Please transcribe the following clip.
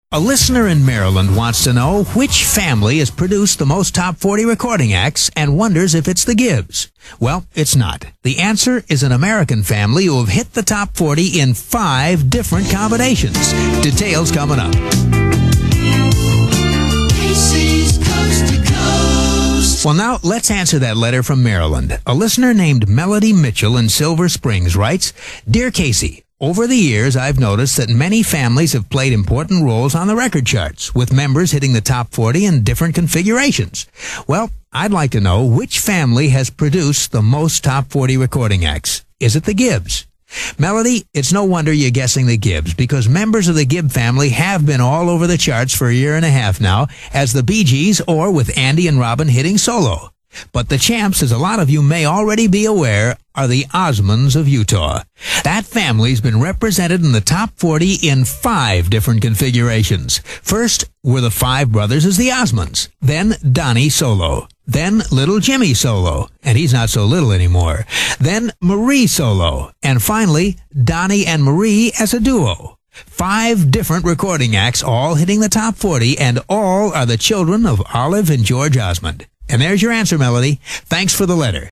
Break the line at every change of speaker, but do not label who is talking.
A listener in Maryland wants to know which family has produced the most top 40 recording acts and wonders if it's the Gibbs. Well, it's not. The answer is an American family who have hit the top 40 in 5 different combinations. Details coming up.
Casey's Coast to Coast.
Well, now let's answer that letter from Maryland. A listener named Melody Mitchell in Silver Springs writes, Dear Casey, over the years, I've noticed that many families have played important roles on the record charts, with members hitting the top 40 in different configurations. Well, I'd like to know which family has produced the most top 40 recording acts. Is it the Gibbs? Melody, it's no wonder you're guessing the Gibbs, because members of the Gibb family have been all over the charts for a year and a half now, as the Bee Gees or with Andy and Robin hitting solo. But the champs, as a lot of you may already be aware, are the Osmonds of Utah. That family's been represented in the top 40 in 5 different configurations. First were the 5 brothers as the Osmonds, then Donnie solo, then little Jimmy solo, and he's not so little anymore, then Marie solo, and finally Donnie and Marie as a duo. 5 different recording acts, all hitting the top 40, and all are the children of Olive and George Osmond. And there's your answer, Melody. Thanks for the letter.